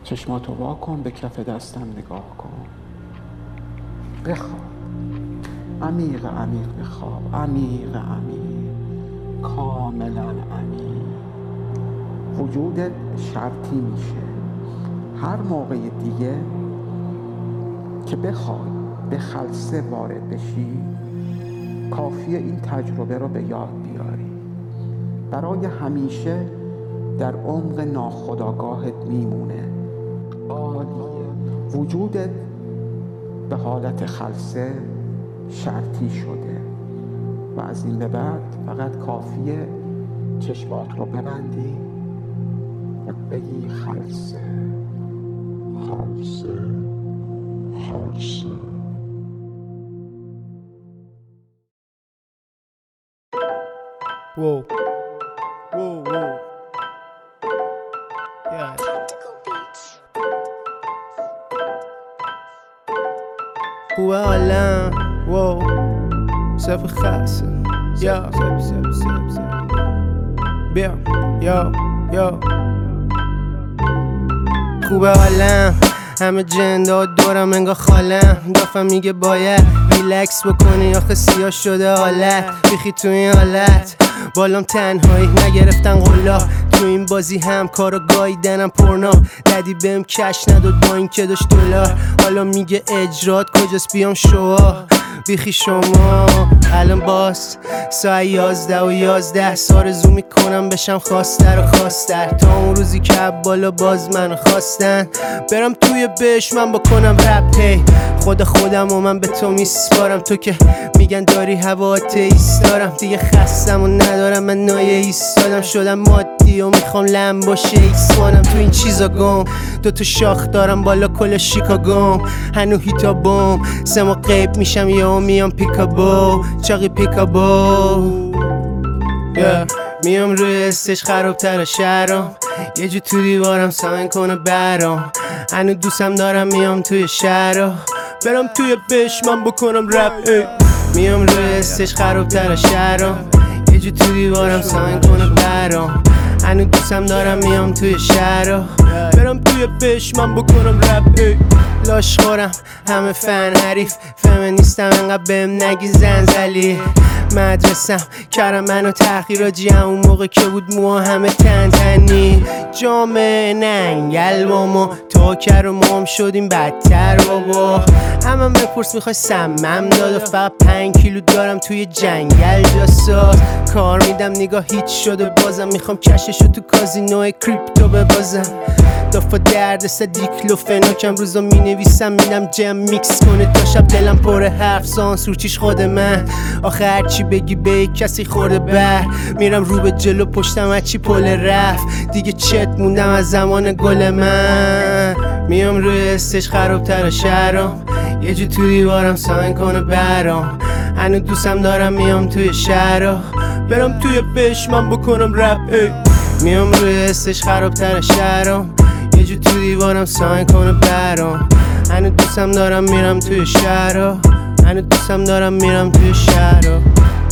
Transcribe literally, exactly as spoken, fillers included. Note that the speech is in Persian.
چشماتو وا کن، به کف دستم نگاه کن. بخواب، عمیق عمیق بخواب، عمیق عمیق، کاملا عمیق. وجودت شرطی میشه هر موقع دیگه که بخوای به خلسه وارد بشی، کافیه این تجربه رو به یاد بیاری. برای همیشه در عمق ناخودآگاهت میمونه. عالیه. وجودت به حالت خلسه شرطی شده و از این به بعد فقط کافیه چشمات رو ببندی و بگی خلسه، خلسه، خلسه. Whoa, whoa, whoa. Yeah. خوبه عالم واو صف خاصه یا سب سب سب سب بیا یا یا خوبه عالم همه جندا دورم انگار خالم دافم میگه باید ریلکس بکنی آخه سیاه شده حالت بیخی تو این حالت بالام تنهایی نگرفتن قلا تو این بازی هم کارو گاییدنم پرنا ددی بهم کش نداد با این که داشت دلار حالا میگه اجرات کجاست بیام شوا بیخی شما الان باز ساعت یازده و یازده سارزو میکنم بشم خواستر و خواستر تا اون روزی که بالا باز منو خواستن برم توی بهش من بکنم رپ هی خود خودم و من به تو میسپارم تو که میگن داری هوا ایستارم دیگه خستم و ندارم من نایه ایستادم شدم مادی و میخوام لم باشه ایسمانم تو این چیزا گم دوتا شاخ دارم بالا کل شیکاگوم هنو هیتا بوم سما قیب میشم یا میام پیکابو چاقی پیکابو yeah. میام روی استش خرابتر شهرام یه جو تو دیوارم ساین کنه برام هنو دوستم دارم میام توی شهرام برم توی بش من بکنم رپ ای. میام روی استش خرابتر شهرام یه جو تو دیوارم ساین کنه برام هنو دوستم دارم میام توی شهرام برم توی بش من بکنم رپ ای. لاش خورم همه فن حریف فمینیستم انقدر بهم نگی زنزلی مدرسم کردم منو تحقیراجی همون موقع که بود موها همه تن تنی جامعه ننگل با ما تا کر و مام شدیم بدتر بابا همم بپرس میخوای سمم داد و فقط پنج کیلو دارم توی جنگل جاساز کار میدم نگاه هیچ شده بازم میخوام کششو تو کازینو کریپتو ببازم دافا درد سه دیکلو فناکم روزا می نویسم میدم جم میکس کنه تا شب دلم پر حرف سانسورچیش خود من آخه هرچی بگی به کسی خورده بر میرم رو به جلو پشتم هرچی پل رفت دیگه چت موندم از زمان گل من میام روی استش خرابتر شهرام یه جو تو دیوارم ساین کنه برام هنو دوستم دارم میام توی شهرام برم توی بش من بکنم رپ ای. میام روی استش خرابتر شهرام یه جو تو دیوارم ساین کنه برام هنو دوستم دارم میرم توی شهرام هنو دوستم دارم میرم توی شهرام